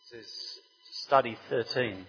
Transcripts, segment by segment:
This is study 13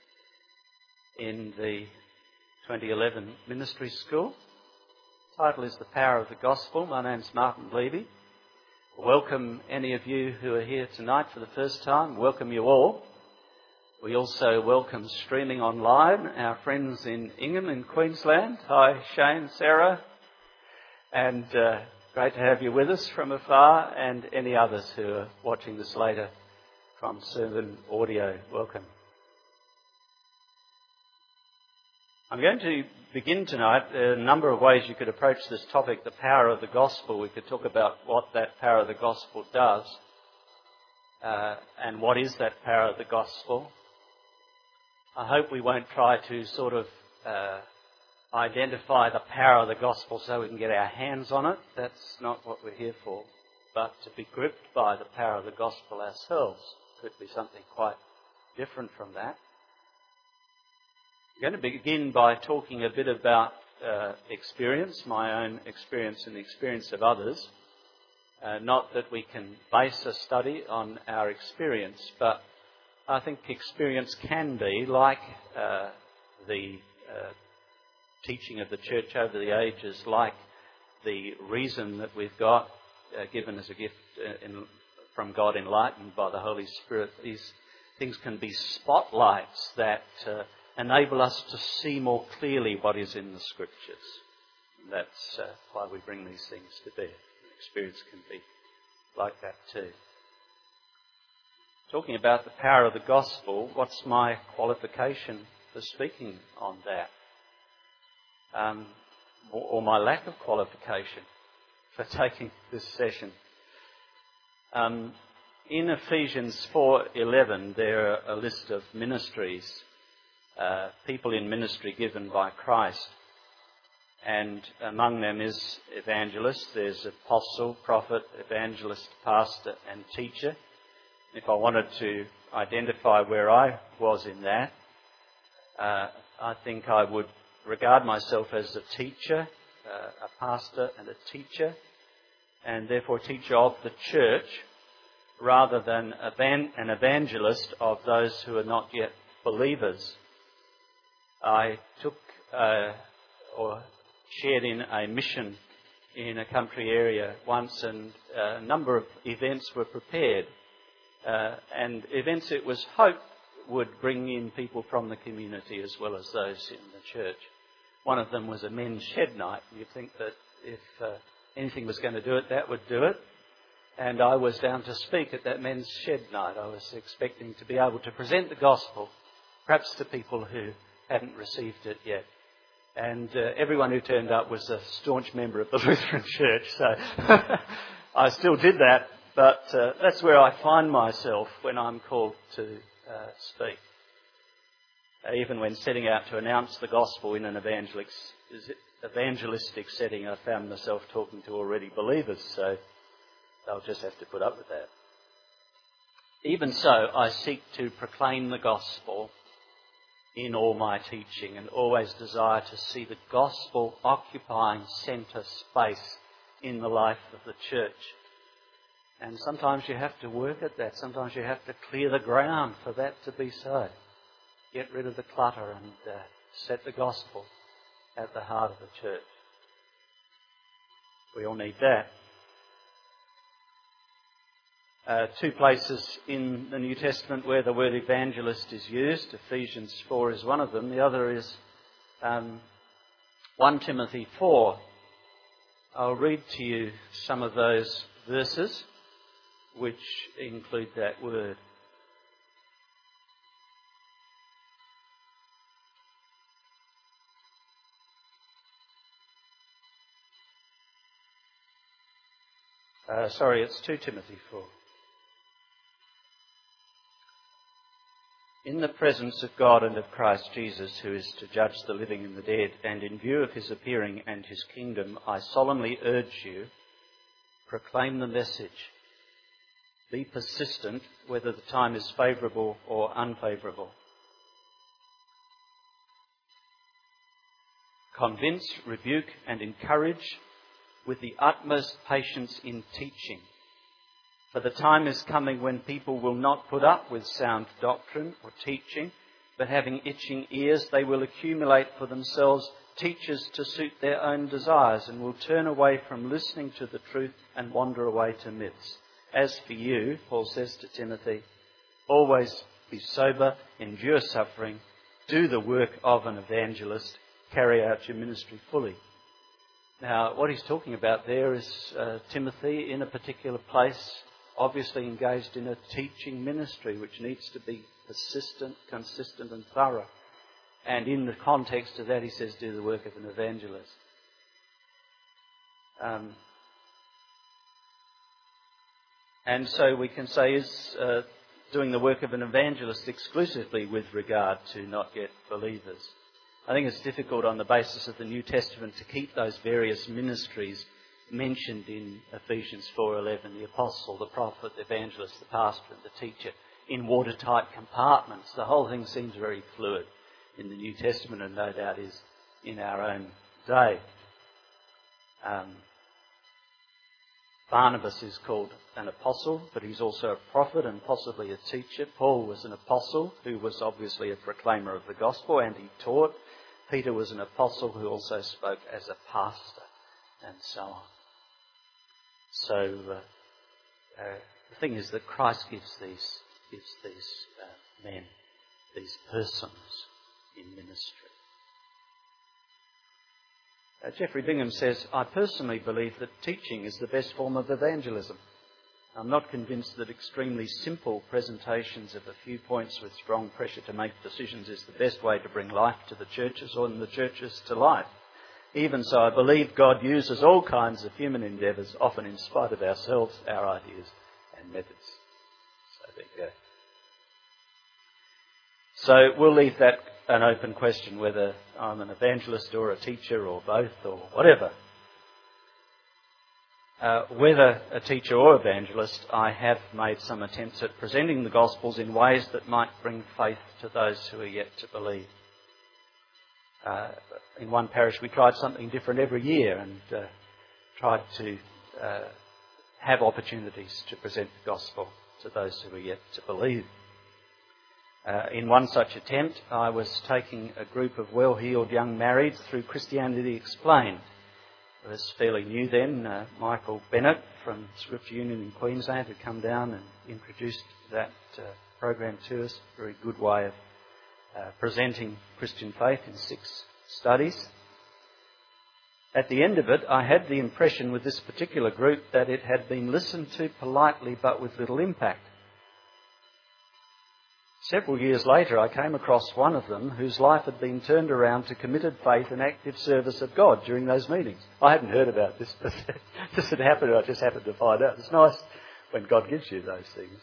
in the 2011 Ministry School. The title is The Power of the Gospel. My name's Martin Levy. Welcome any of you who are here tonight for the first time. Welcome you all. We also welcome streaming online our friends in Ingham in Queensland. Hi Shane, Sarah, and great to have you with us from afar, and any others who are watching this later from Sermon Audio. Welcome. I'm going to begin tonight. There are a number of ways you could approach this topic, the power of the gospel. We could talk about what that power of the gospel does, and what is that power of the gospel. I hope we won't try to sort of identify the power of the gospel so we can get our hands on it. That's not what we're here for. But to be gripped by the power of the gospel ourselves could be something quite different from that. I'm going to begin by talking a bit about experience, my own experience and the experience of others. Not that we can base a study on our experience, but I think experience can be, like the teaching of the church over the ages, like the reason that we've got given as a gift from God, enlightened by the Holy Spirit. These things can be spotlights that enable us to see more clearly what is in the Scriptures. And that's why we bring these things to bear. Experience can be like that too. Talking about the power of the gospel, what's my qualification for speaking on that? Or my lack of qualification for taking this session. In Ephesians 4:11, there are a list of ministries, people in ministry given by Christ. And among them is evangelist. There's apostle, prophet, evangelist, pastor and teacher. If I wanted to identify where I was in that, I think I would regard myself as a teacher, a pastor and a teacher, and therefore a teacher of the church, rather than an evangelist of those who are not yet believers. I took or shared in a mission in a country area once, and a number of events were prepared. And events it was hoped would bring in people from the community as well as those in the church. One of them was a men's shed night. You'd think that if anything was going to do it, that would do it. And I was down to speak at that men's shed night. I was expecting to be able to present the gospel, perhaps to people who hadn't received it yet. And everyone who turned up was a staunch member of the Lutheran Church. So I still did that. But that's where I find myself when I'm called to speak. Even when setting out to announce the gospel in an evangelistic setting, I found myself talking to already believers, so they'll just have to put up with that. Even so, I seek to proclaim the gospel in all my teaching, and always desire to see the gospel occupying centre space in the life of the church. And sometimes you have to work at that. Sometimes you have to clear the ground for that to be so. Get rid of the clutter and set the gospel at the heart of the church. We all need that. Two places in the New Testament where the word evangelist is used. Ephesians 4 is one of them. The other is 1 Timothy 4. I'll read to you some of those verses which include that word. It's 2 Timothy 4. In the presence of God and of Christ Jesus, who is to judge the living and the dead, and in view of his appearing and his kingdom, I solemnly urge you, proclaim the message. Be persistent, whether the time is favourable or unfavourable. Convince, rebuke and encourage with the utmost patience in teaching. For the time is coming when people will not put up with sound doctrine or teaching, but having itching ears, they will accumulate for themselves teachers to suit their own desires, and will turn away from listening to the truth and wander away to myths. As for you, Paul says to Timothy, always be sober, endure suffering, do the work of an evangelist, carry out your ministry fully. Now, what he's talking about there is Timothy in a particular place, obviously engaged in a teaching ministry, which needs to be persistent, consistent and thorough. And in the context of that, he says, do the work of an evangelist. And so we can say, is doing the work of an evangelist exclusively with regard to not yet believers? I think it's difficult on the basis of the New Testament to keep those various ministries mentioned in Ephesians 4:11, the apostle, the prophet, the evangelist, the pastor and the teacher, in watertight compartments. The whole thing seems very fluid in the New Testament, and no doubt is in our own day. Barnabas is called an apostle, but he's also a prophet and possibly a teacher. Paul was an apostle who was obviously a proclaimer of the gospel, and he taught. Peter was an apostle who also spoke as a pastor, and so on. So the thing is that Christ gives these men, these persons in ministry. Geoffrey Bingham says, I personally believe that teaching is the best form of evangelism. I'm not convinced that extremely simple presentations of a few points with strong pressure to make decisions is the best way to bring life to the churches or the churches to life. Even so, I believe God uses all kinds of human endeavours, often in spite of ourselves, our ideas and methods. So there you go. So we'll leave that an open question, whether I'm an evangelist or a teacher or both or whatever. Whether a teacher or evangelist, I have made some attempts at presenting the Gospels in ways that might bring faith to those who are yet to believe. In one parish we tried something different every year and tried to have opportunities to present the Gospel to those who are yet to believe. In one such attempt, I was taking a group of well-heeled young marrieds through Christianity Explained. It was fairly new then. Michael Bennett from Scripture Union in Queensland had come down and introduced that program to us. A very good way of presenting Christian faith in 6 studies. At the end of it, I had the impression with this particular group that it had been listened to politely but with little impact. Several years later, I came across one of them whose life had been turned around to committed faith and active service of God during those meetings. I hadn't heard about this, but this had happened. I just happened to find out. It's nice when God gives you those things.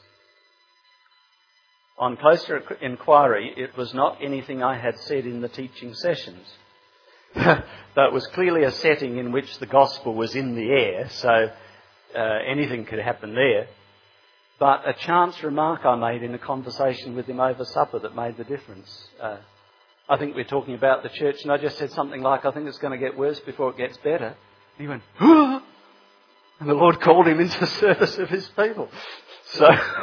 On closer inquiry, it was not anything I had said in the teaching sessions. Though it was clearly a setting in which the gospel was in the air, so anything could happen there. But a chance remark I made in a conversation with him over supper that made the difference. I think we're talking about the church, and I just said something like, I think it's going to get worse before it gets better. And he went, "Huh?" And the Lord called him into service of his people. So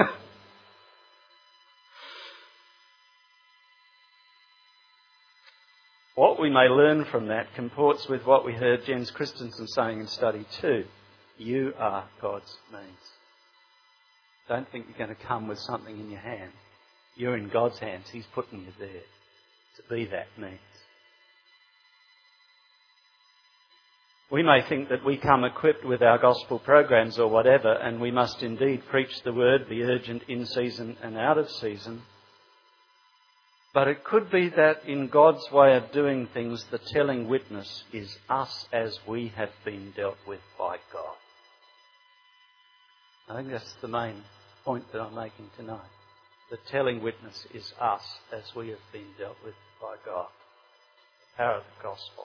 what we may learn from that comports with what we heard Jens Christensen saying in study 2. You are God's means. Don't think you're going to come with something in your hand. You're in God's hands. He's putting you there to be that means. We may think that we come equipped with our gospel programs or whatever, and we must indeed preach the word, be urgent in season and out of season. But it could be that in God's way of doing things, the telling witness is us as we have been dealt with by God. I think that's the main point that I'm making tonight. The telling witness is us as we have been dealt with by God. The power of the gospel.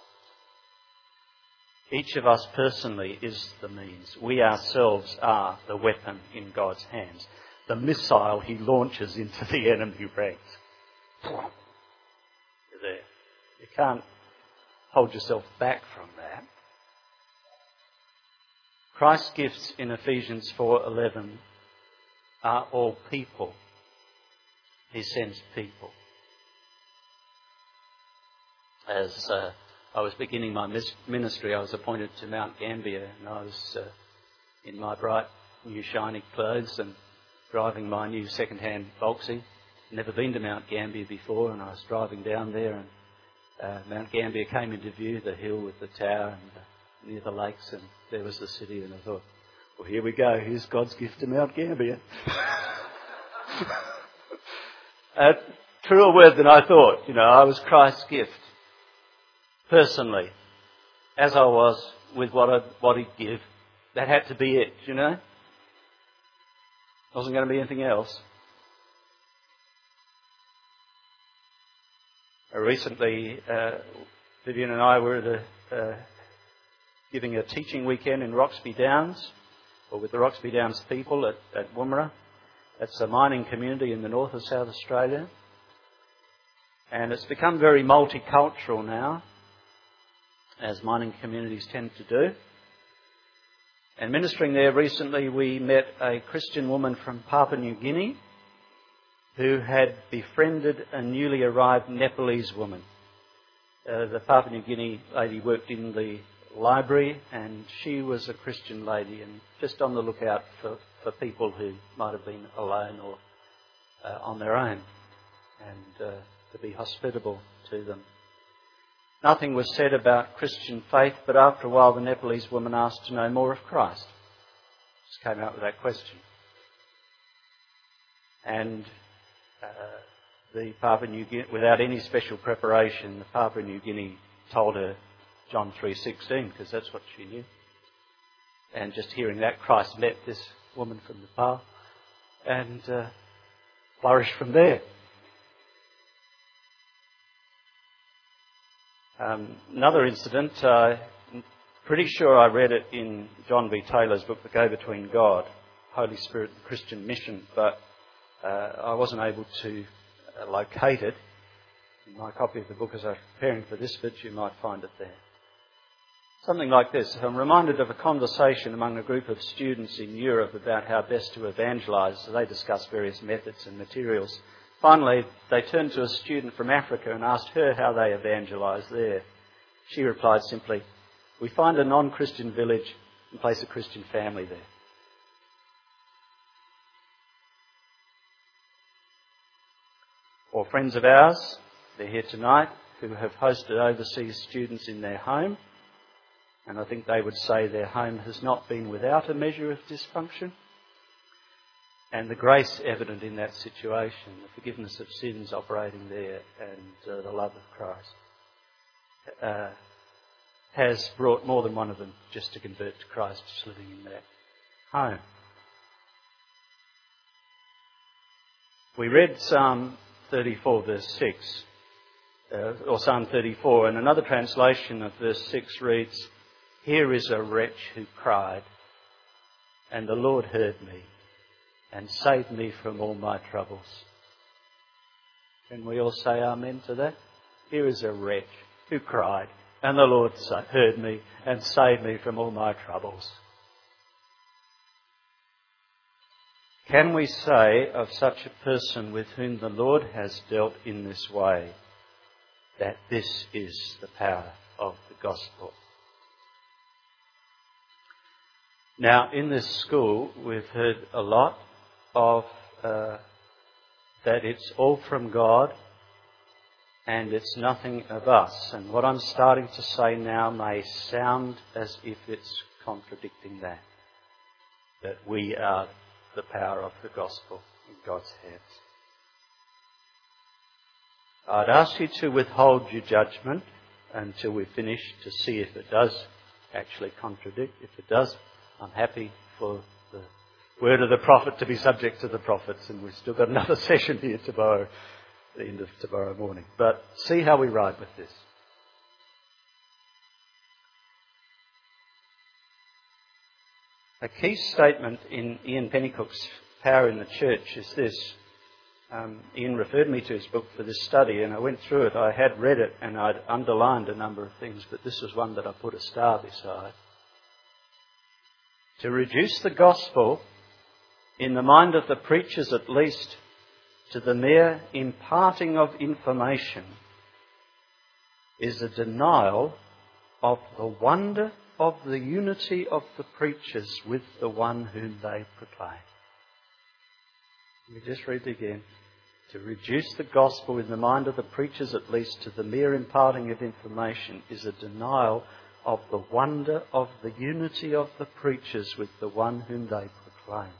Each of us personally is the means. We ourselves are the weapon in God's hands. The missile he launches into the enemy ranks. You're there. You can't hold yourself back from that. Christ's gifts in Ephesians 4:11 are all people. He sends people. As I was beginning my ministry, I was appointed to Mount Gambier, and I was in my bright new shiny clothes and driving my new second-hand Volksy. Never been to Mount Gambier before, and I was driving down there, and Mount Gambier came into view, the hill with the tower and near the lakes, and there was the city, and I thought, well, here we go, here's God's gift to Mount Gambier. Truer word than I thought. I was Christ's gift. Personally, as I was with what He'd give, that had to be it, Wasn't going to be anything else. Recently, Vivian and I were giving a teaching weekend in Roxby Downs, or with the Roxby Downs people at Woomera. That's a mining community in the north of South Australia. And it's become very multicultural now, as mining communities tend to do. And ministering there recently, we met a Christian woman from Papua New Guinea who had befriended a newly arrived Nepalese woman. The Papua New Guinea lady worked in the library, and she was a Christian lady and just on the lookout for people who might have been alone or on their own, and to be hospitable to them. Nothing was said about Christian faith, but after a while the Nepalese woman asked to know more of Christ. Just came out with that question. And the Papua New Guinea, without any special preparation, the Papua New Guinea told her John 3:16, because that's what she knew. And just hearing that, Christ met this woman from the Pa and flourished from there. Another incident, pretty sure I read it in John B. Taylor's book, The Go-Between God, Holy Spirit and Christian Mission, but I wasn't able to locate it. In my copy of the book as I was preparing for this bit, you might find it there. Something like this. I'm reminded of a conversation among a group of students in Europe about how best to evangelise. So they discussed various methods and materials. Finally, they turned to a student from Africa and asked her how they evangelised there. She replied simply, "We find a non-Christian village and place a Christian family there." Or friends of ours, they're here tonight, who have hosted overseas students in their home. And I think they would say their home has not been without a measure of dysfunction. And the grace evident in that situation, the forgiveness of sins operating there, and the love of Christ, has brought more than one of them just to convert to Christ, just living in that home. We read Psalm 34, verse 6, or Psalm 34, and another translation of verse 6 reads, "Here is a wretch who cried, and the Lord heard me and saved me from all my troubles." Can we all say amen to that? Here is a wretch who cried, and the Lord heard me and saved me from all my troubles. Can we say of such a person with whom the Lord has dealt in this way that this is the power of the gospel? Now, in this school, we've heard a lot of that it's all from God and it's nothing of us. And what I'm starting to say now may sound as if it's contradicting that we are the power of the gospel in God's hands. I'd ask you to withhold your judgment until we finish to see if it does actually contradict. If it does, I'm happy for the word of the prophet to be subject to the prophets, and we've still got another session here tomorrow, the end of tomorrow morning. But see how we ride with this. A key statement in Ian Pennycook's Power in the Church is this. Ian referred me to his book for this study, and I went through it. I had read it and I'd underlined a number of things, but this was one that I put a star beside. To reduce the gospel in the mind of the preachers at least, to the mere imparting of information is a denial of the wonder of the unity of the preachers with the one whom they proclaim. Let me just read it again. To reduce the gospel in the mind of the preachers at least to the mere imparting of information is a denial of the wonder of the unity of the preachers with the one whom they proclaim.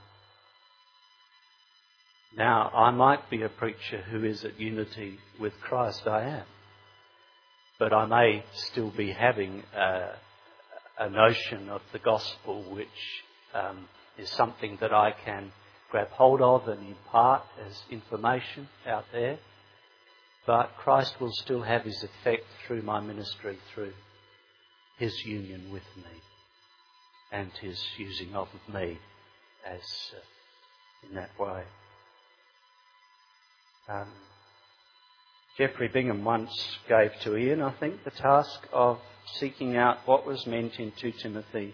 Now, I might be a preacher who is at unity with Christ, I am. But I may still be having a notion of the gospel which is something that I can grab hold of and impart as information out there. But Christ will still have his effect through my ministry, through his union with me and his using of me as in that way. Geoffrey Bingham once gave to Ian, I think, the task of seeking out what was meant in 2 Timothy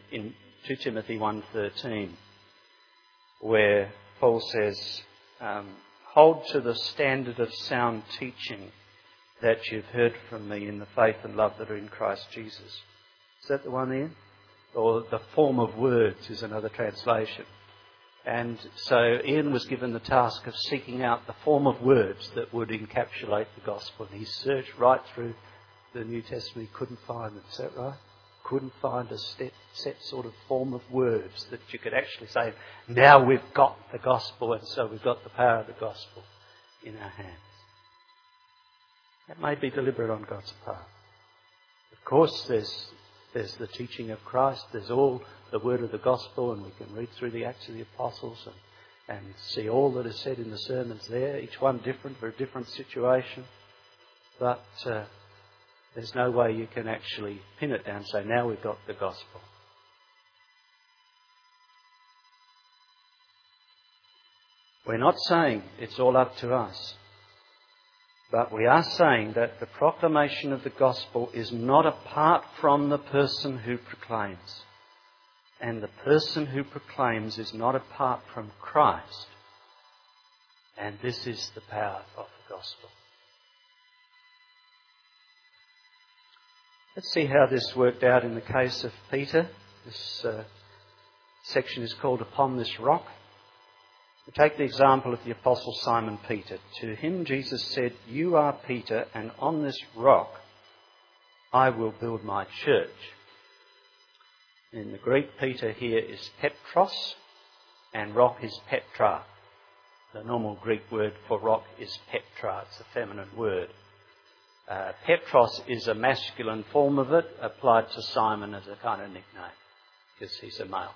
1:13, where Paul says, hold to the standard of sound teaching that you've heard from me in the faith and love that are in Christ Jesus. Is that the one, Ian? Or the form of words is another translation. And so Ian was given the task of seeking out the form of words that would encapsulate the gospel. And he searched right through the New Testament. He couldn't find it. Is that right? Couldn't find a set sort of form of words that you could actually say, now we've got the gospel, and so we've got the power of the gospel in our hands. That may be deliberate on God's part. Of course, there's the teaching of Christ. There's all the word of the gospel, and we can read through the Acts of the Apostles and see all that is said in the sermons there, each one different for a different situation. But there's no way you can actually pin it down and say, now we've got the gospel. We're not saying it's all up to us. But we are saying that the proclamation of the gospel is not apart from the person who proclaims. And the person who proclaims is not apart from Christ. And this is the power of the gospel. Let's see how this worked out in the case of Peter. This section is called Upon This Rock. We take the example of the Apostle Simon Peter. To him Jesus said, you are Peter, and on this rock I will build my church. In the Greek, Peter here is Petros, and rock is Petra. The normal Greek word for rock is Petra. It's a feminine word. Petros is a masculine form of it, applied to Simon as a kind of nickname, because he's a male.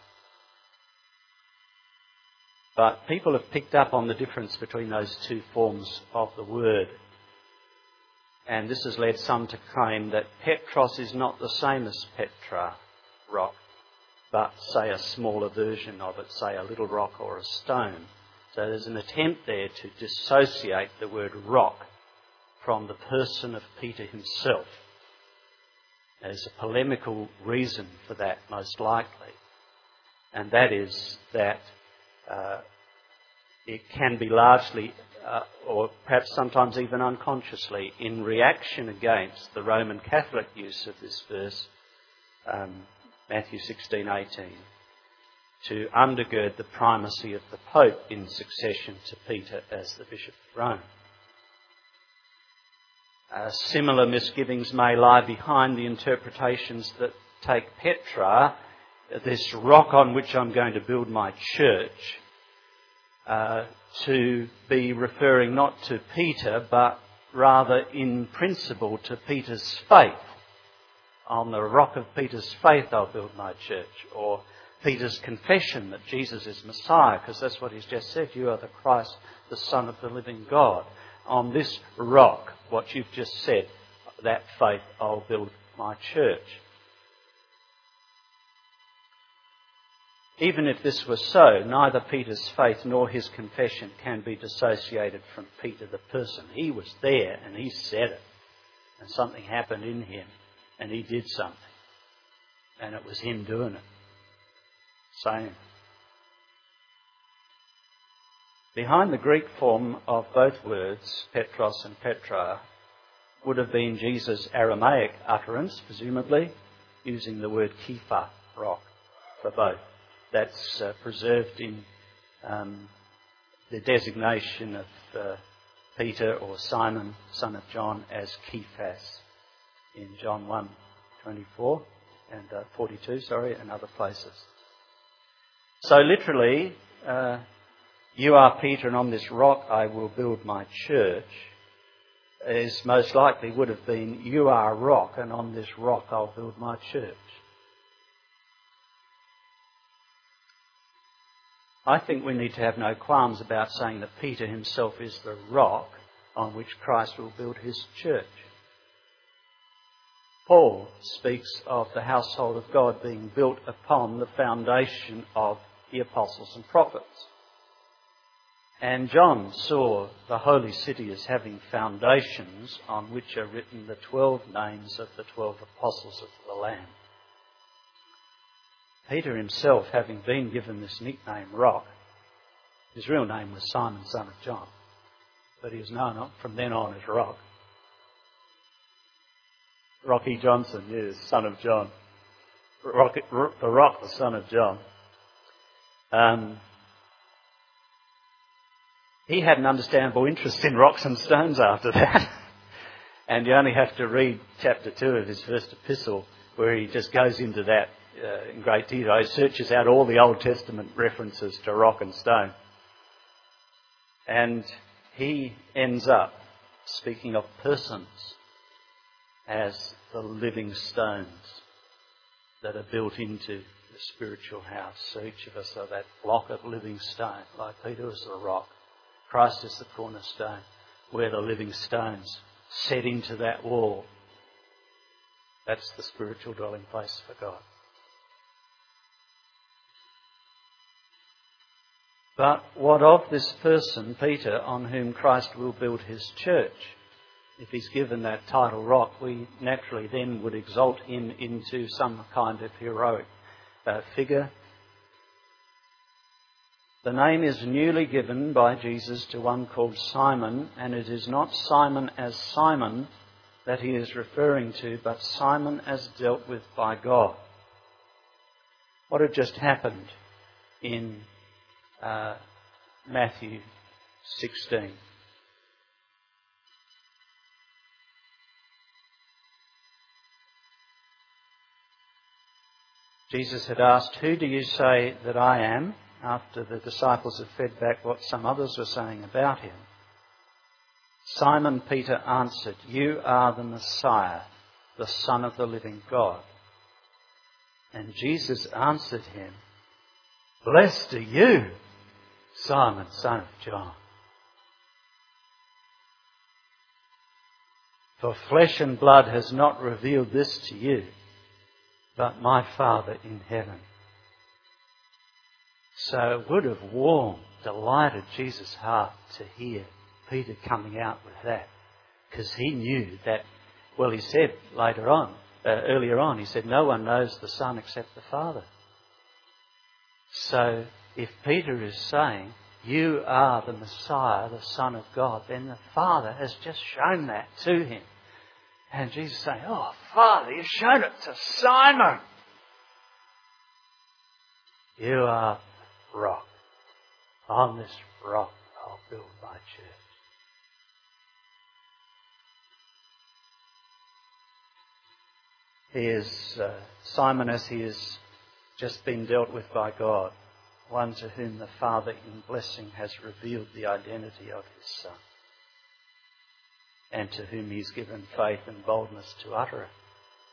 But people have picked up on the difference between those two forms of the word. And this has led some to claim that Petros is not the same as Petra, rock, but say a smaller version of it, say a little rock or a stone. So there's an attempt there to dissociate the word rock from the person of Peter himself. There's a polemical reason for that, most likely. And that is that it can be largely, or perhaps sometimes even unconsciously, in reaction against the Roman Catholic use of this verse, Matthew 16:18, to undergird the primacy of the Pope in succession to Peter as the Bishop of Rome. Similar misgivings may lie behind the interpretations that take Petra, this rock on which I'm going to build my church, to be referring not to Peter, but rather in principle to Peter's faith. On the rock of Peter's faith I'll build my church. Or Peter's confession that Jesus is Messiah, because that's what he's just said. You are the Christ, the Son of the living God. On this rock, what you've just said, that faith I'll build my church. Even if this were so, neither Peter's faith nor his confession can be dissociated from Peter the person. He was there and he said it. And something happened in him and he did something. And it was him doing it. Same. Behind the Greek form of both words, Petros and Petra, would have been Jesus' Aramaic utterance, presumably, using the word Kepha, rock, for both. That's preserved in the designation of Peter or Simon, son of John, as Cephas in John 1:24 and 42, and other places. So literally, you are Peter, and on this rock I will build my church, is most likely would have been, you are a rock, and on this rock I'll build my church. I think we need to have no qualms about saying that Peter himself is the rock on which Christ will build his church. Paul speaks of the household of God being built upon the foundation of the apostles and prophets. And John saw the holy city as having foundations on which are written the 12 names of the 12 apostles of the Lamb. Peter himself, having been given this nickname Rock, his real name was Simon, son of John, but he was known from then on as Rock. Rocky Johnson, yes, son of John. The Rock, the son of John. He had an understandable interest in rocks and stones after that. And you only have to read chapter 2 of his first epistle, where he just goes into that in great detail. He searches out all the Old Testament references to rock and stone. And he ends up speaking of persons as the living stones that are built into the spiritual house. So each of us are that block of living stone, like Peter was the rock. Christ is the cornerstone. We're the living stones set into that wall. That's the spiritual dwelling place for God. But what of this person, Peter, on whom Christ will build his church? If he's given that title rock, we naturally then would exalt him into some kind of heroic figure. The name is newly given by Jesus to one called Simon, and it is not Simon as Simon that he is referring to, but Simon as dealt with by God. What had just happened in Matthew 16? Jesus had asked, "Who do you say that I am?" after the disciples had fed back what some others were saying about him. Simon Peter answered, "You are the Messiah, the Son of the living God." And Jesus answered him, "Blessed are you, Simon, son of John. For flesh and blood has not revealed this to you, but my Father in heaven." So it would have warmed, delighted Jesus' heart to hear Peter coming out with that, because he knew that, well, he said earlier on, he said, "No one knows the Son except the Father." So if Peter is saying, "You are the Messiah, the Son of God," then the Father has just shown that to him. And Jesus is saying, "Oh, Father, you've shown it to Simon. You are rock. On this rock I'll build my church." He is Simon, as he has just been dealt with by God, one to whom the Father in blessing has revealed the identity of his Son, and to whom he's given faith and boldness to utter it.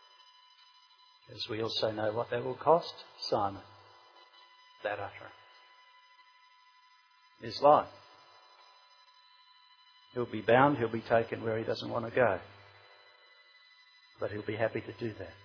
As we also know what that will cost Simon, that utterance. His life. He'll be bound, he'll be taken where he doesn't want to go. But he'll be happy to do that.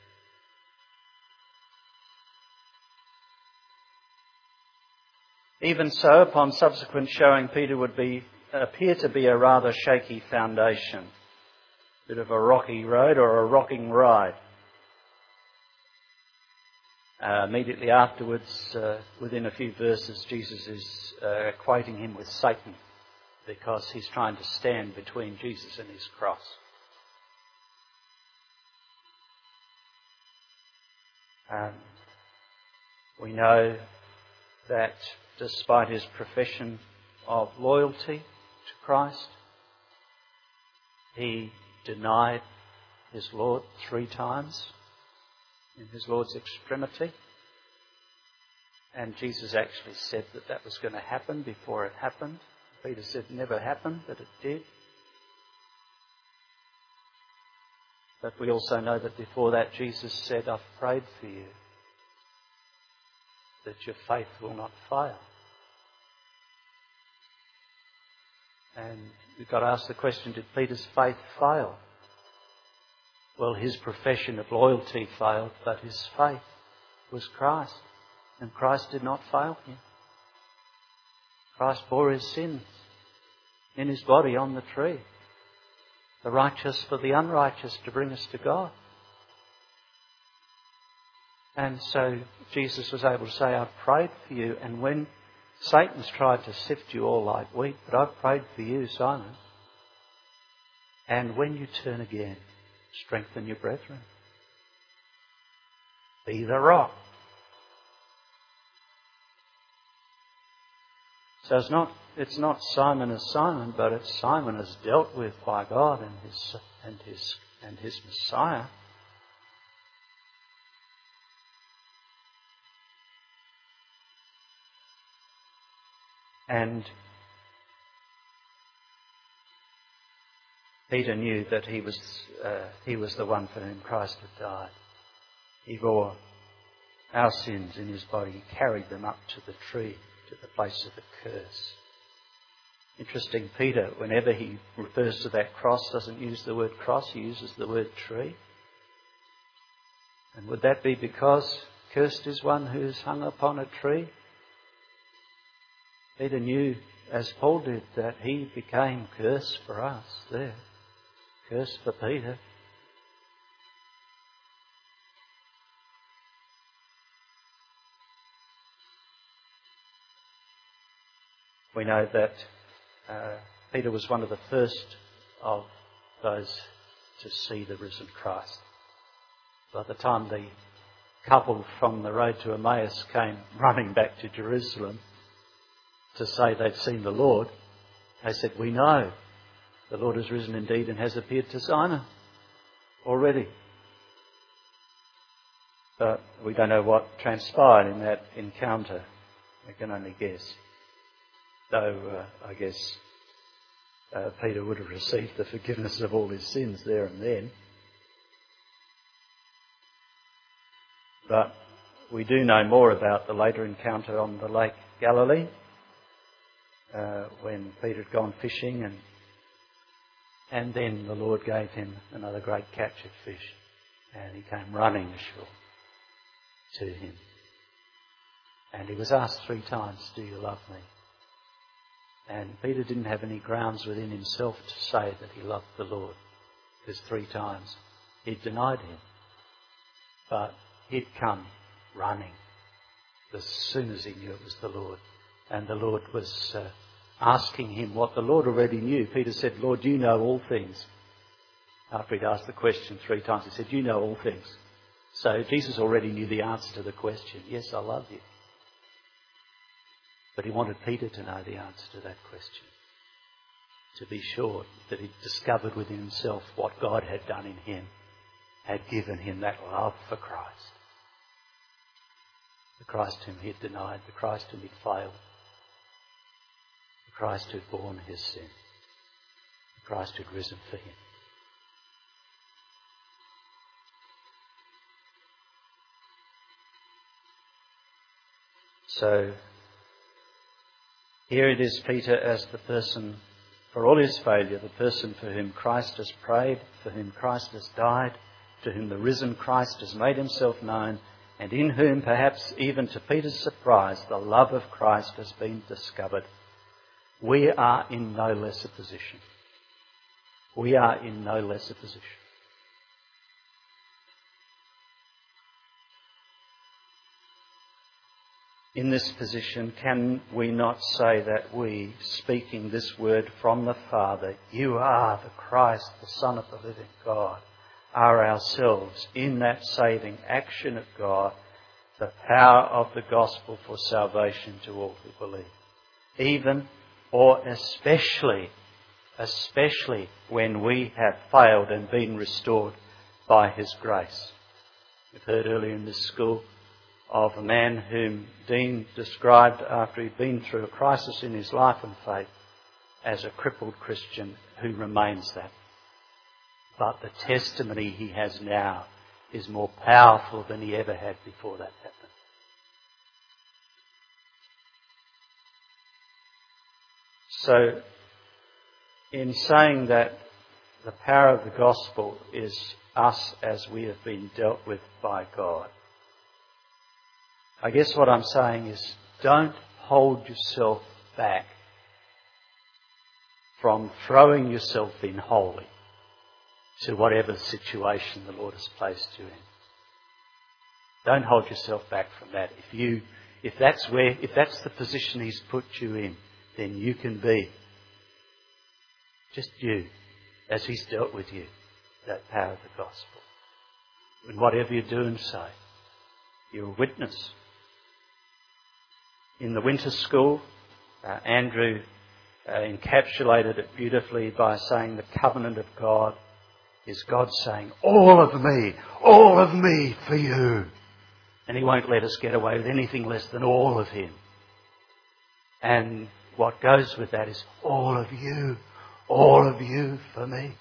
Even so, upon subsequent showing, Peter would appear to be a rather shaky foundation. A bit of a rocky road or a rocking ride. Immediately afterwards, within a few verses, Jesus is equating him with Satan because he's trying to stand between Jesus and his cross. We know that despite his profession of loyalty to Christ, he denied his Lord 3 times in his Lord's extremity. And Jesus actually said that that was going to happen before it happened. Peter said it never happened, but it did. But we also know that before that Jesus said, I've prayed for you, that your faith will not fail. And we've got to ask the question, did Peter's faith fail? Well, his profession of loyalty failed, but his faith was Christ. And Christ did not fail him. Christ bore his sins in his body on the tree. The righteous for the unrighteous to bring us to God. And so Jesus was able to say, I've prayed for you. And when Satan's tried to sift you all like wheat, but I've prayed for you, Simon. And when you turn again, strengthen your brethren. Be the rock. So it's not Simon as Simon, but it's Simon as dealt with by God and his Messiah. And Peter knew that he was the one for whom Christ had died. He bore our sins in his body. He carried them up to the tree, to the place of the curse. Interesting, Peter, whenever he refers to that cross, doesn't use the word cross, he uses the word tree. And would that be because cursed is one who is hung upon a tree? Peter knew, as Paul did, that he became curse for us there. Curse for Peter. We know that Peter was one of the first of those to see the risen Christ. By the time the couple from the road to Emmaus came running back to Jerusalem to say they'd seen the Lord, they said, we know the Lord has risen indeed and has appeared to Simon already. But we don't know what transpired in that encounter. We can only guess. Though I guess Peter would have received the forgiveness of all his sins there and then. But we do know more about the later encounter on the Lake Galilee, when Peter had gone fishing and then the Lord gave him another great catch of fish and he came running ashore to him. And he was asked 3 times, do you love me? And Peter didn't have any grounds within himself to say that he loved the Lord, because 3 times he'd denied him. But he'd come running as soon as he knew it was the Lord. And the Lord was asking him what the Lord already knew. Peter said, Lord, you know all things. After he'd asked the question 3 times, he said, you know all things. So Jesus already knew the answer to the question. Yes, I love you. But he wanted Peter to know the answer to that question. To be sure that he'd discovered within himself what God had done in him, had given him that love for Christ. The Christ whom he had denied, the Christ whom he'd failed, the Christ who'd borne his sin, the Christ who'd risen for him. So, here it is Peter as the person, for all his failure, the person for whom Christ has prayed, for whom Christ has died, to whom the risen Christ has made himself known, and in whom, perhaps even to Peter's surprise, the love of Christ has been discovered. We are in no lesser position. We are in no lesser position. in this position, can we not say that we, speaking this word from the Father, you are the Christ, the Son of the living God, are ourselves in that saving action of God, the power of the gospel for salvation to all who believe. Even or especially when we have failed and been restored by His grace. We've heard earlier in this school of a man whom Dean described after he'd been through a crisis in his life and faith as a crippled Christian who remains that. But the testimony he has now is more powerful than he ever had before that happened. So, in saying that the power of the gospel is us as we have been dealt with by God, I guess what I'm saying is don't hold yourself back from throwing yourself in wholly to whatever situation the Lord has placed you in. Don't hold yourself back from that. If that's the position He's put you in, then you can be just you, as He's dealt with you, that power of the gospel. And whatever you do and say, you're a witness. In the winter school, Andrew encapsulated it beautifully by saying the covenant of God is God saying, all of me for you. And He won't let us get away with anything less than all of Him. And what goes with that is all of you for me.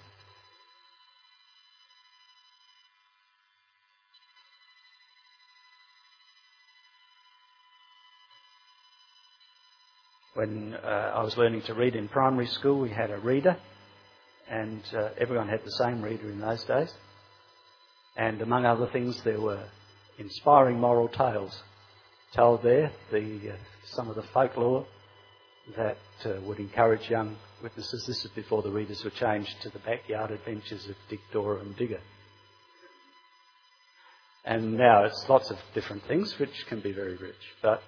When I was learning to read in primary school, we had a reader, and everyone had the same reader in those days. And among other things, there were inspiring moral tales told there, some of the folklore that would encourage young witnesses. This is before the readers were changed to the backyard adventures of Dick, Dora and Digger. And now it's lots of different things which can be very rich. But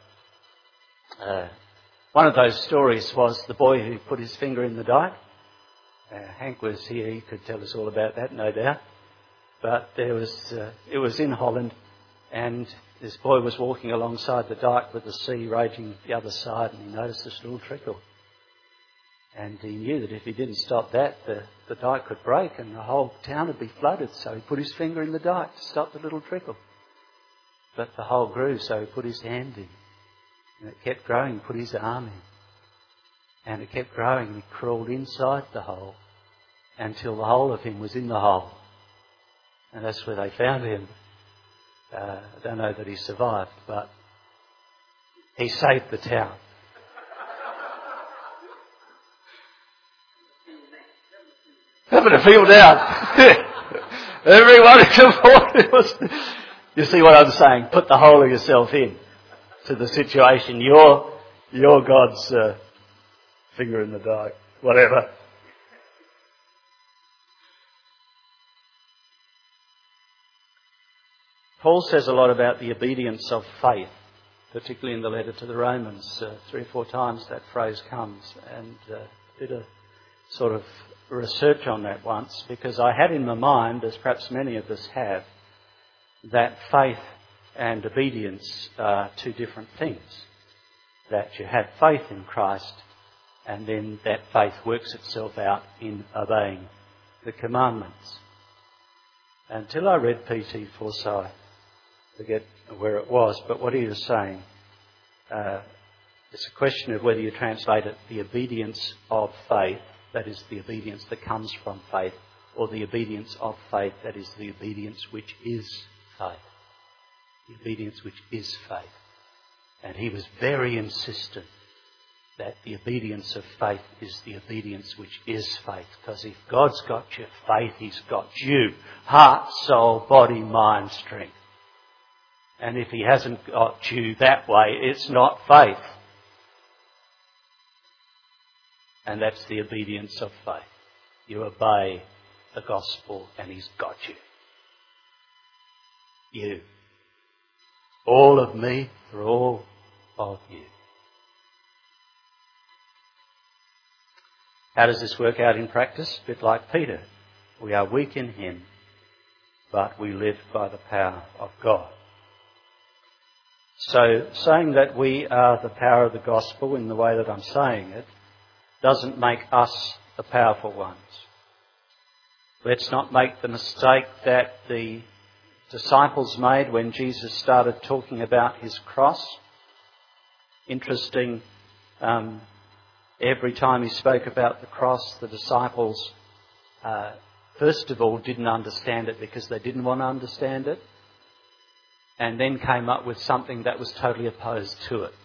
one of those stories was the boy who put his finger in the dike. Hank was here, he could tell us all about that, no doubt. But it was in Holland, and this boy was walking alongside the dike with the sea raging the other side, and he noticed this little trickle. And he knew that if he didn't stop that, the dike could break and the whole town would be flooded. So he put his finger in the dike to stop the little trickle. But the hole grew, so he put his hand in. And it kept growing, put his arm in. And it kept growing, and he crawled inside the hole until the whole of him was in the hole. And that's where they found him. I don't know that he survived, but he saved the town. Having to feel down. Everyone who thought it was... You see what I'm saying? Put the whole of yourself in to the situation. You're God's finger in the dike, whatever. Paul says a lot about the obedience of faith, particularly in the letter to the Romans. 3 or 4 times that phrase comes, and did a sort of research on that once, because I had in my mind, as perhaps many of us have, that faith and obedience are 2 different things. That you have faith in Christ, and then that faith works itself out in obeying the commandments. Until I read P.T. Forsyth, forget where it was, but what he was saying, it's a question of whether you translate it the obedience of faith, that is the obedience that comes from faith, or the obedience of faith, that is the obedience which is faith. The obedience which is faith. And he was very insistent that the obedience of faith is the obedience which is faith. Because if God's got your faith, He's got you. Heart, soul, body, mind, strength. And if He hasn't got you that way, it's not faith. And that's the obedience of faith. You obey the gospel and He's got you. You. All of me for all of you. How does this work out in practice? A bit like Peter. We are weak in him, but we live by the power of God. So saying that we are the power of the gospel in the way that I'm saying it doesn't make us the powerful ones. Let's not make the mistake that the disciples made when Jesus started talking about his cross. Interesting, every time he spoke about the cross, the disciples, first of all, didn't understand it because they didn't want to understand it, and then came up with something that was totally opposed to it.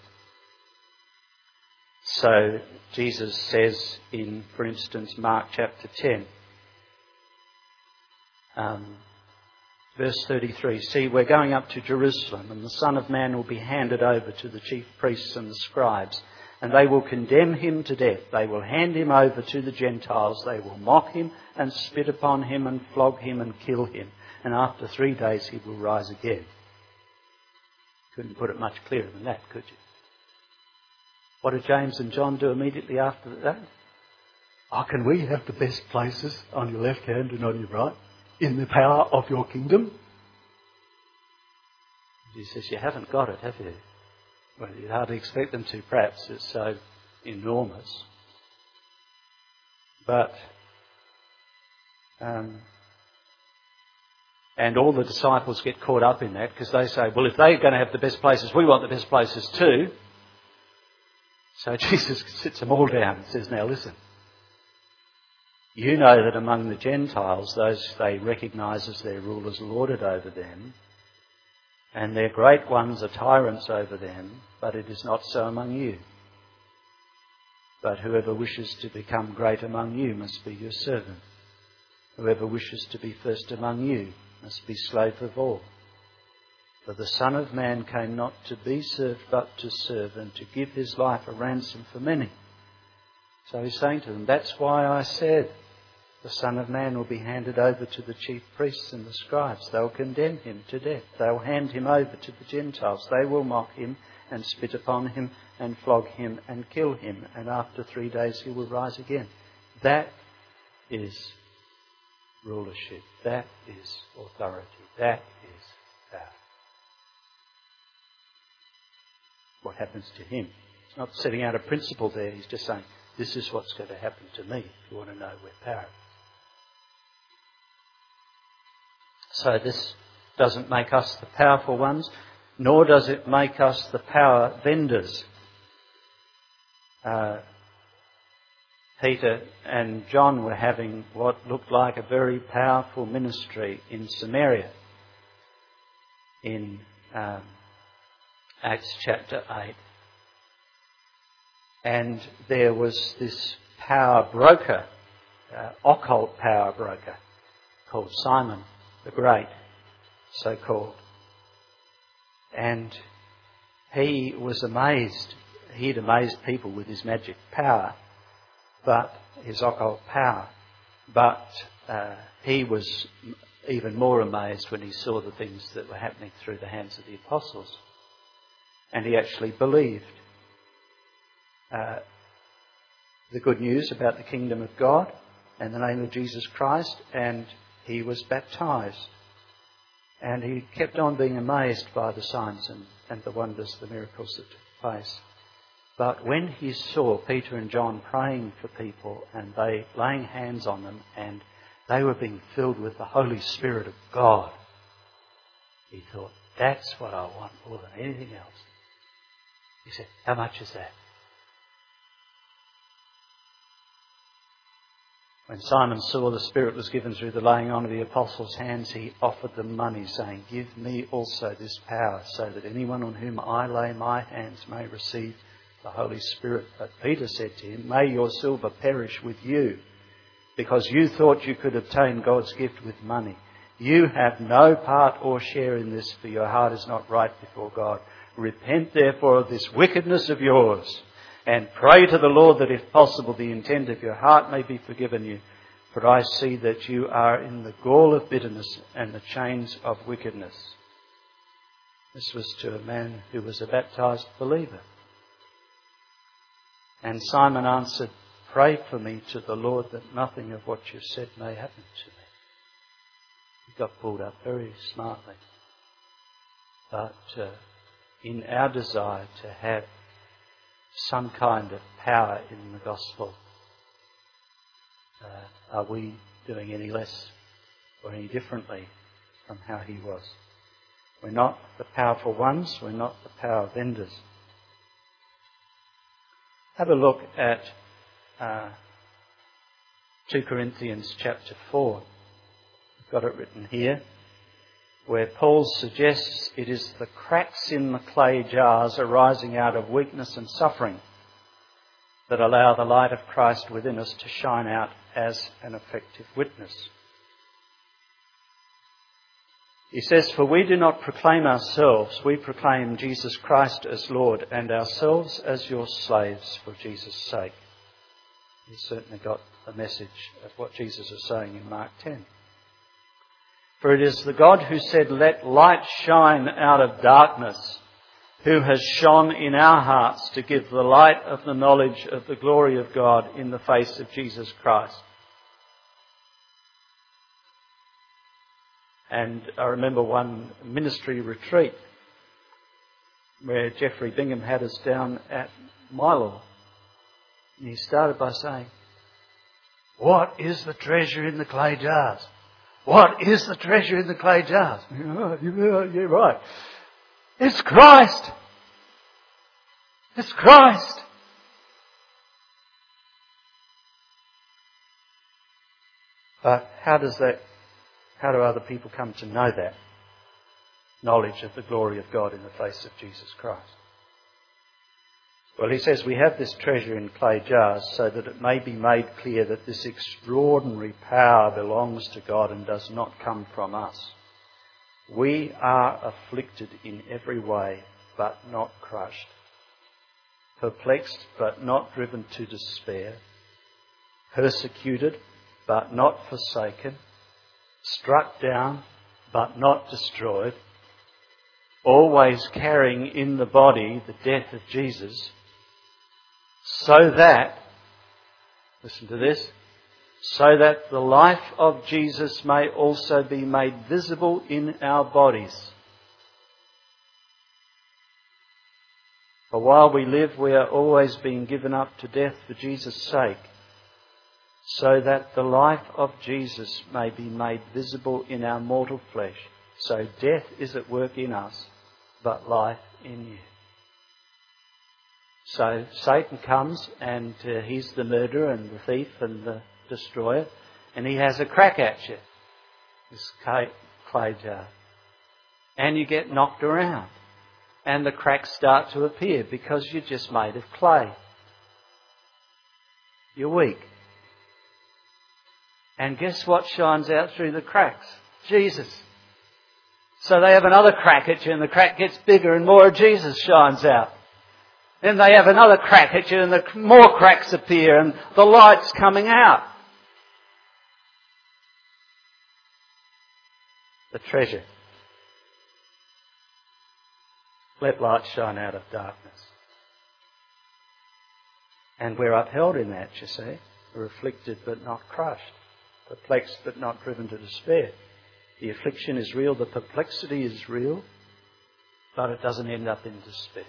So Jesus says in, for instance, Mark chapter 10, verse 33, "See, we're going up to Jerusalem, and the Son of Man will be handed over to the chief priests and the scribes, and they will condemn him to death. They will hand him over to the Gentiles. They will mock him and spit upon him and flog him and kill him. And after 3 days he will rise again." Couldn't put it much clearer than that, could you? What did James and John do immediately after that? "Oh, can we have the best places on your left hand and on your right in the power of your kingdom?" He says, you haven't got it, have you? Well, you'd hardly expect them to, perhaps. It's so enormous. But, and all the disciples get caught up in that because they say, well, if they're going to have the best places, we want the best places too. So Jesus sits them all down and says, now listen, you know that among the Gentiles, those they recognise as their rulers lord it over them, and their great ones are tyrants over them, but it is not so among you. But whoever wishes to become great among you must be your servant. Whoever wishes to be first among you must be slave of all. For the Son of Man came not to be served, but to serve, and to give his life a ransom for many. So he's saying to them, that's why I said the Son of Man will be handed over to the chief priests and the scribes. They'll condemn him to death. They'll hand him over to the Gentiles. They will mock him and spit upon him and flog him and kill him. And after 3 days he will rise again. That is rulership. That is authority. That is power. What happens to him? He's not setting out a principle there. He's just saying, this is what's going to happen to me, if you want to know where power is. So this doesn't make us the powerful ones, nor does it make us the power vendors. Peter and John were having what looked like a very powerful ministry in Samaria in Acts chapter 8. And there was this power broker, occult power broker, called Simon the Great, so called. And he was amazed. He'd amazed people with his magic power, but his occult power. But he was even more amazed when he saw the things that were happening through the hands of the apostles. And he actually believed the good news about the kingdom of God and the name of Jesus Christ, and he was baptised. And he kept on being amazed by the signs and the wonders, the miracles that took place. But when he saw Peter and John praying for people and they laying hands on them and they were being filled with the Holy Spirit of God, he thought, that's what I want more than anything else. He said, how much is that? When Simon saw the Spirit was given through the laying on of the apostles' hands, he offered them money, saying, give me also this power, so that anyone on whom I lay my hands may receive the Holy Spirit. But Peter said to him, may your silver perish with you, because you thought you could obtain God's gift with money. You have no part or share in this, for your heart is not right before God. Repent therefore of this wickedness of yours, and pray to the Lord that if possible the intent of your heart may be forgiven you. For I see that you are in the gall of bitterness and the chains of wickedness. This was to a man who was a baptized believer. And Simon answered, "Pray for me to the Lord that nothing of what you said may happen to me." He got pulled up very smartly. But in our desire to have some kind of power in the gospel, are we doing any less or any differently from how he was? We're not the powerful ones. We're not the power vendors. Have a look at 2 Corinthians chapter 4. I've got it written here, where Paul suggests it is the cracks in the clay jars arising out of weakness and suffering that allow the light of Christ within us to shine out as an effective witness. He says, "For we do not proclaim ourselves, we proclaim Jesus Christ as Lord, and ourselves as your slaves for Jesus' sake." He certainly got the message of what Jesus was saying in Mark 10. "For it is the God who said, 'Let light shine out of darkness,' who has shone in our hearts to give the light of the knowledge of the glory of God in the face of Jesus Christ." And I remember one ministry retreat where Geoffrey Bingham had us down at Milo. And he started by saying, "What is the treasure in the clay jars? What is the treasure in the clay jars?" Yeah, right. It's Christ. It's Christ. But how do other people come to know that knowledge of the glory of God in the face of Jesus Christ? Well, he says we have this treasure in clay jars so that it may be made clear that this extraordinary power belongs to God and does not come from us. We are afflicted in every way, but not crushed. Perplexed, but not driven to despair. Persecuted, but not forsaken. Struck down, but not destroyed. Always carrying in the body the death of Jesus, so that, listen to this, so that the life of Jesus may also be made visible in our bodies. For while we live, we are always being given up to death for Jesus' sake, so that the life of Jesus may be made visible in our mortal flesh. So death is at work in us, but life in you. So Satan comes and he's the murderer and the thief and the destroyer, and he has a crack at you, this clay jar. And you get knocked around, and the cracks start to appear because you're just made of clay. You're weak. And guess what shines out through the cracks? Jesus. So they have another crack at you, and the crack gets bigger and more of Jesus shines out. Then they have another crack at you, and the more cracks appear and the light's coming out. The treasure. Let light shine out of darkness. And we're upheld in that, you see. We're afflicted but not crushed. Perplexed but not driven to despair. The affliction is real, the perplexity is real, but it doesn't end up in despair.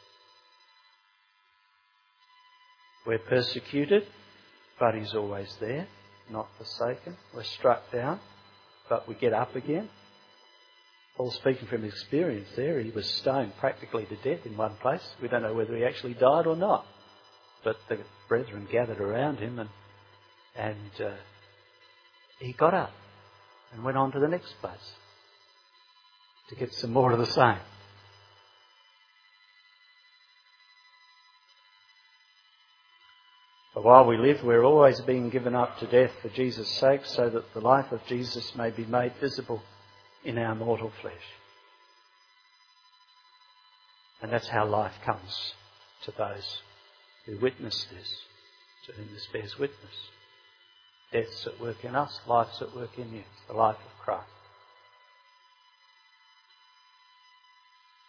We're persecuted, but He's always there, not forsaken. We're struck down, but we get up again. Paul, speaking from experience there, he was stoned practically to death in one place. We don't know whether he actually died or not. But the brethren gathered around him and he got up and went on to the next place to get some more of the same. But while we live, we're always being given up to death for Jesus' sake, so that the life of Jesus may be made visible in our mortal flesh. And that's how life comes to those who witness this, to whom this bears witness. Death's at work in us, life's at work in you. It's the life of Christ.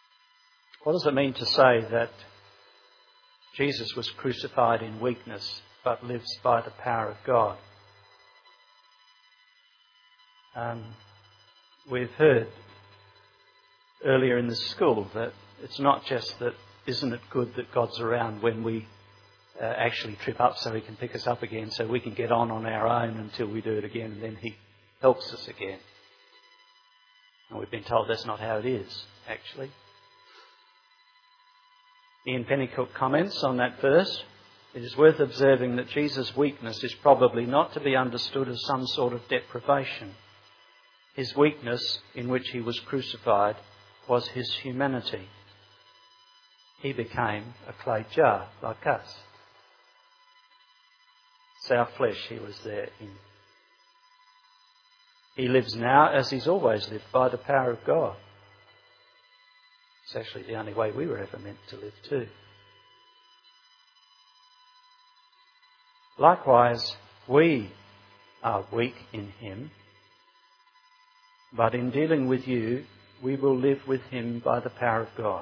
What does it mean to say that Jesus was crucified in weakness but lives by the power of God? We've heard earlier in the school that it's not just that, isn't it good that God's around when we actually trip up so He can pick us up again, so we can get on our own until we do it again, and then He helps us again. And we've been told that's not how it is, actually. Ian Pennycook comments on that verse, it is worth observing that Jesus' weakness is probably not to be understood as some sort of deprivation. His weakness, in which He was crucified, was His humanity. He became a clay jar like us. It's our flesh He was there in. He lives now as He's always lived, by the power of God. It's actually the only way we were ever meant to live too. Likewise, we are weak in Him, but in dealing with you, we will live with Him by the power of God.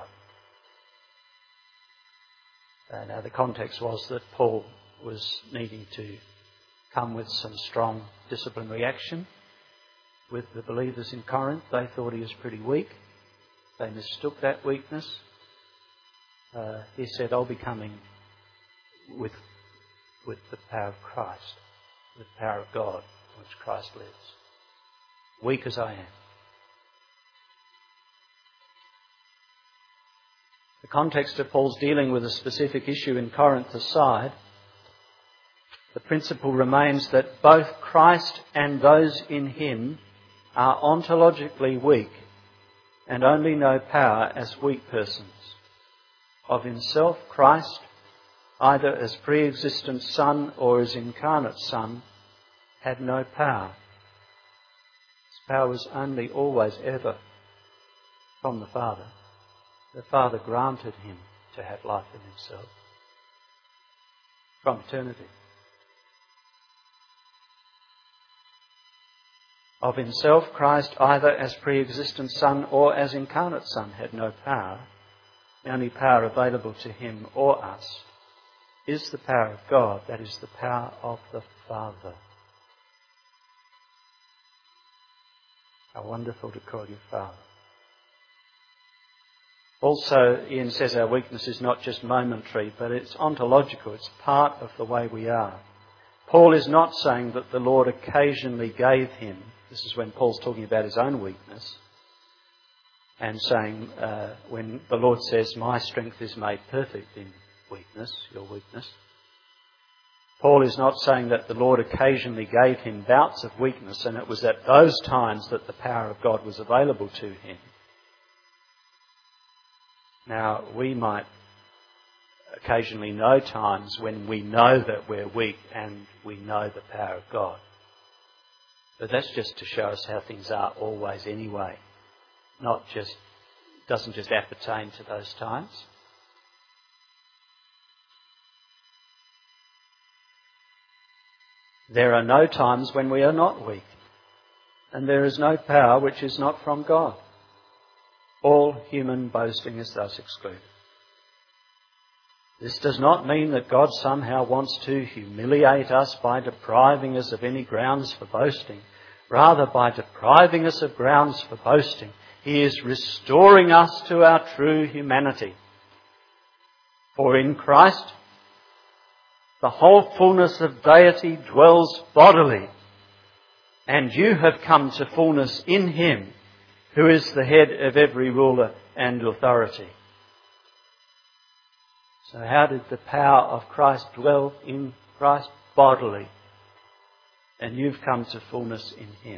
Now the context was that Paul was needing to come with some strong disciplinary action with the believers in Corinth. They thought he was pretty weak. They mistook that weakness. He said, I'll be coming with the power of Christ, with the power of God, in which Christ lives. Weak as I am. The context of Paul's dealing with a specific issue in Corinth aside, the principle remains that both Christ and those in Him are ontologically weak and only know power as weak persons. Of Himself, Christ, either as pre-existent Son or as incarnate Son, had no power. His power was only, always, ever from the Father. The Father granted Him to have life in Himself from eternity. Of Himself, Christ, either as pre-existent Son or as incarnate Son, had no power. The only power available to Him or us is the power of God, that is, the power of the Father. How wonderful to call you Father. Also, Ian says our weakness is not just momentary, but it's ontological. It's part of the way we are. Paul is not saying that the Lord occasionally gave him. This is when Paul's talking about his own weakness and saying when the Lord says, my strength is made perfect in weakness, your weakness. Paul is not saying that the Lord occasionally gave him bouts of weakness and it was at those times that the power of God was available to him. Now, we might occasionally know times when we know that we're weak and we know the power of God. But that's just to show us how things are always anyway. Doesn't just appertain to those times. There are no times when we are not weak. And there is no power which is not from God. All human boasting is thus excluded. This does not mean that God somehow wants to humiliate us by depriving us of any grounds for boasting. Rather, by depriving us of grounds for boasting, He is restoring us to our true humanity. For in Christ, the whole fullness of deity dwells bodily, and you have come to fullness in Him, who is the head of every ruler and authority. So how did the power of Christ dwell in Christ? Bodily. And you've come to fullness in Him.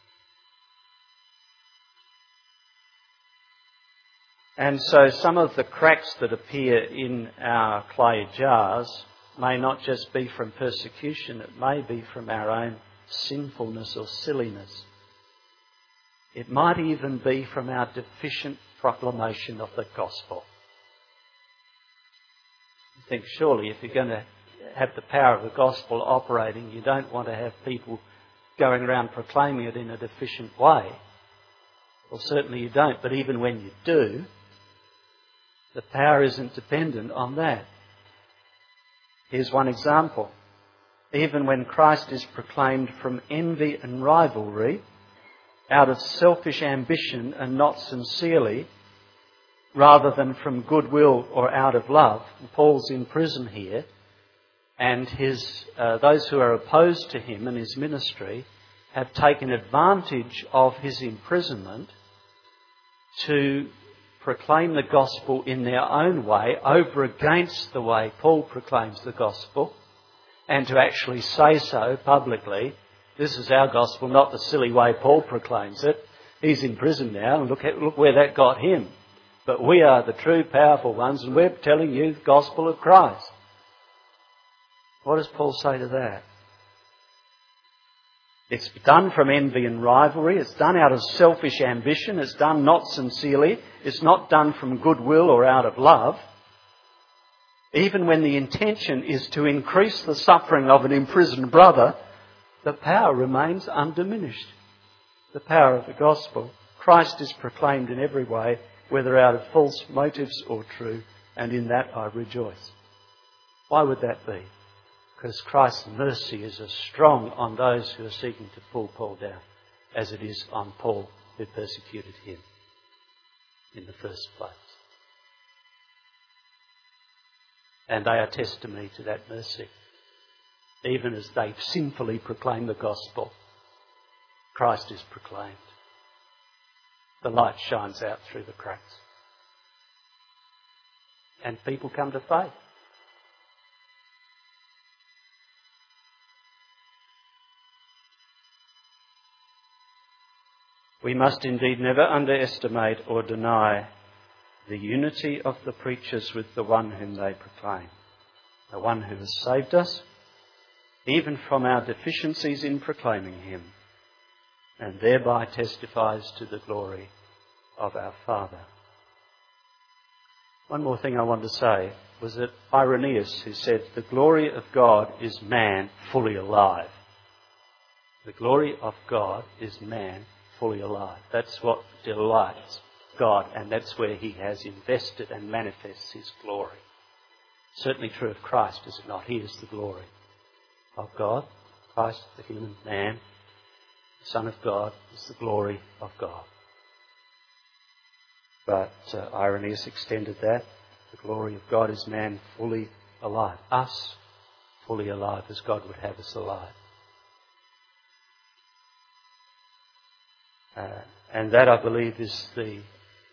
And so some of the cracks that appear in our clay jars may not just be from persecution, it may be from our own sinfulness or silliness. It might even be from our deficient proclamation of the gospel. You think, surely if you're going to have the power of the gospel operating, you don't want to have people going around proclaiming it in a deficient way. Well, certainly you don't, but even when you do, The power isn't dependent on that. Here's one example. Even when Christ is proclaimed from envy and rivalry, out of selfish ambition and not sincerely, rather than from goodwill or out of love, and Paul's in prison here, and those who are opposed to him and his ministry have taken advantage of his imprisonment to proclaim the gospel in their own way over against the way Paul proclaims the gospel, and to actually say so publicly, this is our gospel, not the silly way Paul proclaims it. He's in prison now, and look where that got him. But we are the true powerful ones, and we're telling you the gospel of Christ. What does Paul say to that? It's done from envy and rivalry. It's done out of selfish ambition. It's done not sincerely. It's not done from goodwill or out of love. Even when the intention is to increase the suffering of an imprisoned brother, the power remains undiminished. The power of the gospel. Christ is proclaimed in every way, whether out of false motives or true, and in that I rejoice. Why would that be? Because Christ's mercy is as strong on those who are seeking to pull Paul down as it is on Paul who persecuted him in the first place. And they are testimony to that mercy. Even as they sinfully proclaim the gospel, Christ is proclaimed. The light shines out through the cracks. And people come to faith. We must indeed never underestimate or deny the unity of the preachers with the one whom they proclaim, the one who has saved us, even from our deficiencies in proclaiming him, and thereby testifies to the glory of our Father. One more thing I want to say was that Irenaeus, who said, the glory of God is man fully alive. The glory of God is man fully alive. That's what delights God, and that's where he has invested and manifests his glory. Certainly true of Christ, is it not? He is the glory of God. Christ, the human man, the Son of God, is the glory of God. But Irenaeus extended that. The glory of God is man fully alive. Us fully alive as God would have us alive. And that, I believe, is the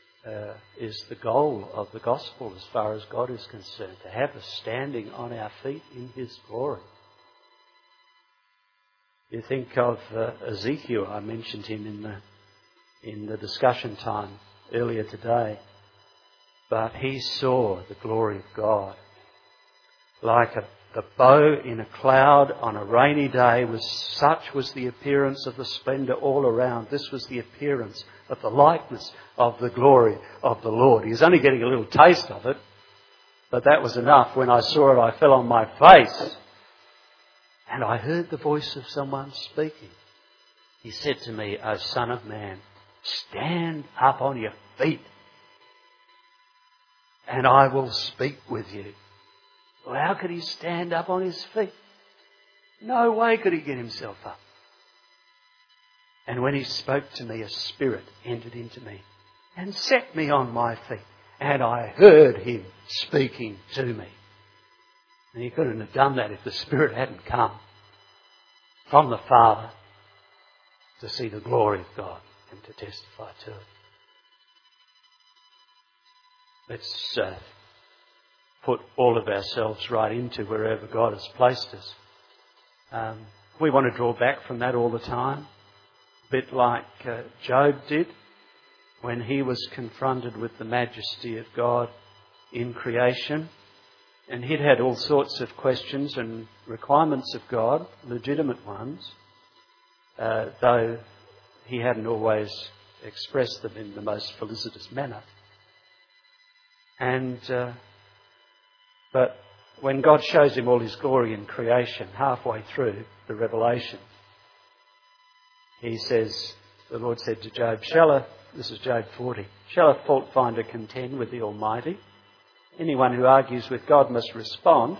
goal of the gospel as far as God is concerned, to have us standing on our feet in his glory. You think of Ezekiel. I mentioned him in the discussion time earlier today. But he saw the glory of God like the bow in a cloud on a rainy day. Such was the appearance of the splendour all around. This was the appearance of the likeness of the glory of the Lord. He was only getting a little taste of it, but that was enough. When I saw it, I fell on my face, and I heard the voice of someone speaking. He said to me, O Son of Man, stand up on your feet, and I will speak with you. Well, how could he stand up on his feet? No way could he get himself up. And when he spoke to me, a spirit entered into me and set me on my feet. And I heard him speaking to me. And he couldn't have done that if the Spirit hadn't come from the Father to see the glory of God and to testify to it. Let's put all of ourselves right into wherever God has placed us. We want to draw back from that all the time, a bit like Job did when he was confronted with the majesty of God in creation. And he'd had all sorts of questions and requirements of God, legitimate ones, though he hadn't always expressed them in the most felicitous manner. But when God shows him all his glory in creation, halfway through the revelation, he says, the Lord said to Job, this is Job 40, shall a fault finder contend with the Almighty? anyone who argues with God must respond.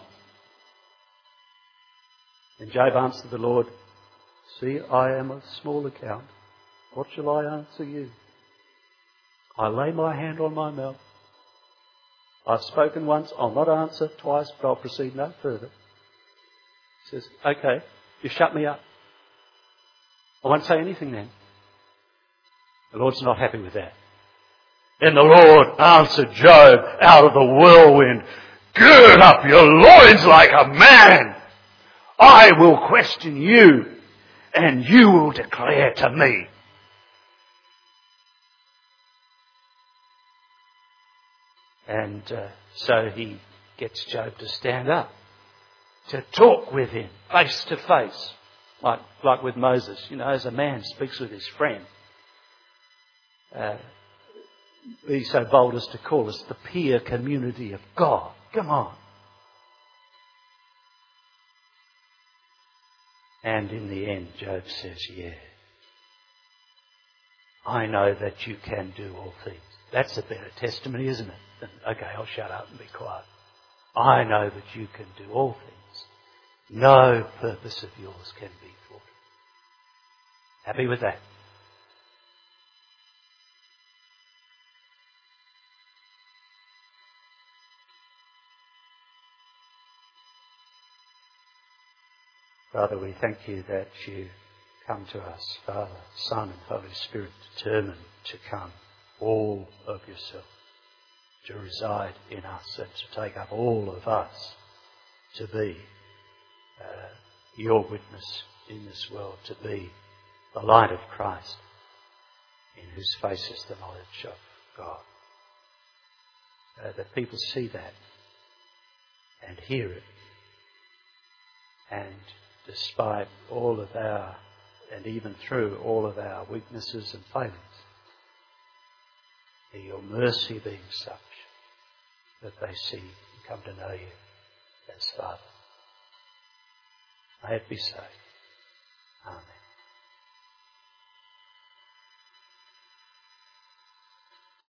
And Job answered the Lord, "See, I am of small account. What shall I answer you? I lay my hand on my mouth. I've spoken once, I'll not answer twice, but I'll proceed no further." He says, "Okay, you shut me up. I won't say anything then." The Lord's not happy with that. Then the Lord answered Job out of the whirlwind, "Gird up your loins like a man. I will question you, and you will declare to me." And so he gets Job to stand up, to talk with him face to face, like with Moses, as a man speaks with his friend. Be so bold as to call us the peer community of God. Come on. And in the end, Job says, "Yeah, I know that you can do all things." That's a better testimony, isn't it? Than, "Okay, I'll shut up and be quiet." I know that you can do all things. No purpose of yours can be thwarted. Happy with that? Father, we thank you that you come to us, Father, Son and Holy Spirit, determined to come, all of yourself, to reside in us and to take up all of us, to be your witness in this world, to be the light of Christ, in whose face is the knowledge of God. That people see that and hear it, and despite all of our, and even through all of our weaknesses and failings, your mercy being such that they see and come to know you as Father. May it be so.